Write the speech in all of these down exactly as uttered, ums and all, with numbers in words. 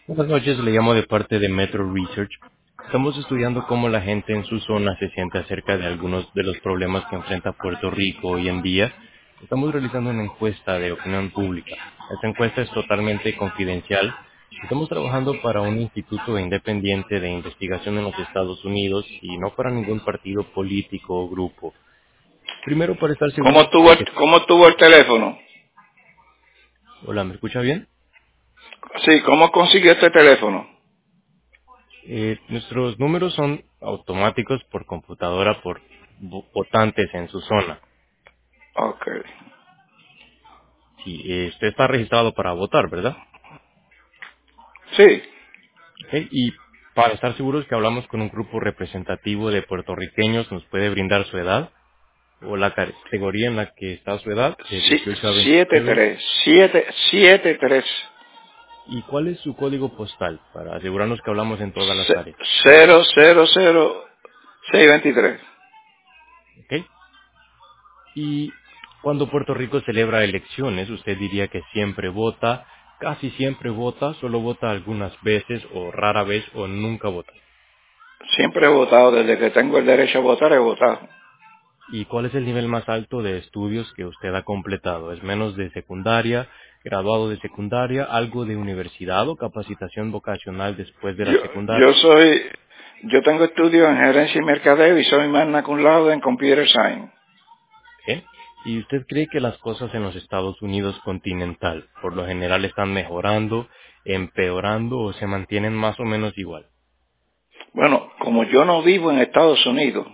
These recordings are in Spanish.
Buenas noches, le llamo de parte de Metro Research. Estamos estudiando cómo la gente en su zona se siente acerca de algunos de los problemas que enfrenta Puerto Rico hoy en día. Estamos realizando una encuesta de opinión pública. Esta encuesta es totalmente confidencial. Estamos trabajando para un instituto independiente de investigación en los Estados Unidos y no para ningún partido político o grupo. Primero, para estar ¿Cómo seguros tuvo, de el- que... cómo tuvo el teléfono? Hola, ¿me escucha bien? Sí, ¿cómo consiguió este teléfono? Eh, nuestros números son automáticos por computadora por vo- votantes en su zona. Ok. Sí, eh, usted está registrado para votar, ¿verdad? Sí, Ok, y para estar seguros que hablamos con un grupo representativo de puertorriqueños, ¿nos puede brindar su edad o la categoría en la que está su edad, de sí, dieciocho a siete veintinueve? tres, siete, siete tres, ¿Y cuál es su código postal para asegurarnos que hablamos en todas las áreas? cero cero cero seis veintitrés. ¿Ok? Y cuando Puerto Rico celebra elecciones, usted diría que siempre vota, casi siempre vota, solo vota algunas veces o rara vez o nunca vota. Siempre he votado, desde que tengo el derecho a votar he votado. ¿Y cuál es el nivel más alto de estudios que usted ha completado? ¿Es menos de secundaria, graduado de secundaria, algo de universidad o capacitación vocacional después de la Yo, secundaria? yo soy, yo tengo estudios en gerencia y mercadeo y soy magna cum laude en computer science. ¿Eh? ¿Y usted cree que las cosas en los Estados Unidos continental por lo general están mejorando, empeorando o se mantienen más o menos igual? Bueno, como yo no vivo en Estados Unidos,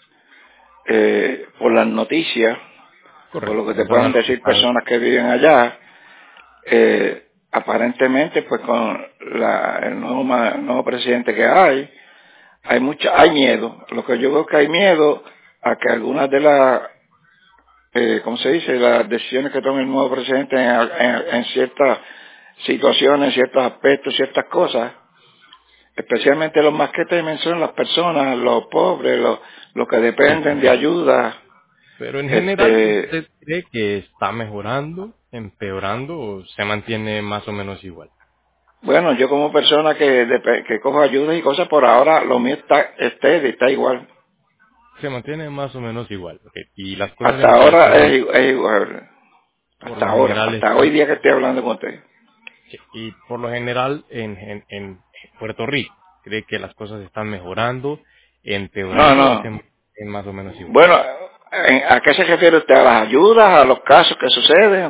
eh, por las noticias, por lo Correcto, que te nos han puedan decir analizado. personas que viven allá, eh, aparentemente pues con la- el nuevo, ma- nuevo presidente que hay, hay mucha, hay miedo. Lo que yo veo que hay miedo a que algunas de las, eh, ¿cómo se dice? Las decisiones que tome el nuevo presidente en, en- en ciertas situaciones, ciertos aspectos, ciertas cosas, especialmente los más que temen son las personas, los pobres, los, los que Sí, dependen de ayuda. pero en general, Este, ¿usted cree que está mejorando, empeorando o se mantiene más o menos igual? bueno, yo como persona que, depe- que cojo ayuda y cosas, por ahora lo mío está, está, está igual. Se mantiene más o menos igual. Ok. Y las cosas Hasta en Puerto ahora es, Rico, igu- es igual. por Hasta lo ahora, general, hasta hoy están, día que estoy hablando con usted. sí, y por lo general en, en, en Puerto Rico, ¿cree que las cosas están mejorando, No, empeorando o se no. mantienen más o menos igual? Bueno, ¿en- ¿a qué se refiere usted? ¿A las ayudas? ¿A los casos que suceden?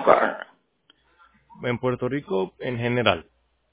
En Puerto Rico, en general,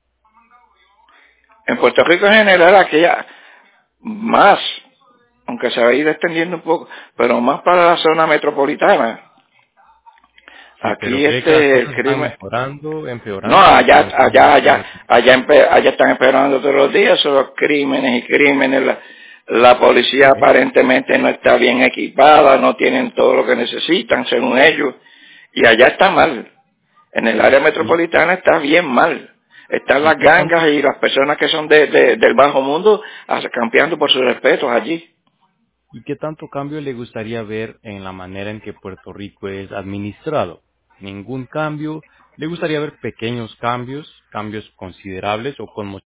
En Puerto Rico en general, aquí ya más, aunque se va a ir extendiendo un poco, pero más para la zona metropolitana. sí, pero Aquí ¿cree que las este, el cosas están crimen, mejorando, no, empeorando o se allá, mantienen allá, más o allá, menos igual? allá, empe- allá están empeorando todos los días, son los crímenes y crímenes. La, la policía Ok. aparentemente no está bien equipada, no tienen todo lo que necesitan, según ellos, y allá está mal. En el área ¿Y, metropolitana está bien mal. Están y las qué tanto gangas y las personas que son de, de- del bajo mundo as- campeando por sus respetos allí. ¿Y qué tanto cambio le gustaría ver en la manera en que Puerto Rico es administrado? ¿Ningún cambio? ¿Le gustaría ver pequeños cambios, cambios considerables o con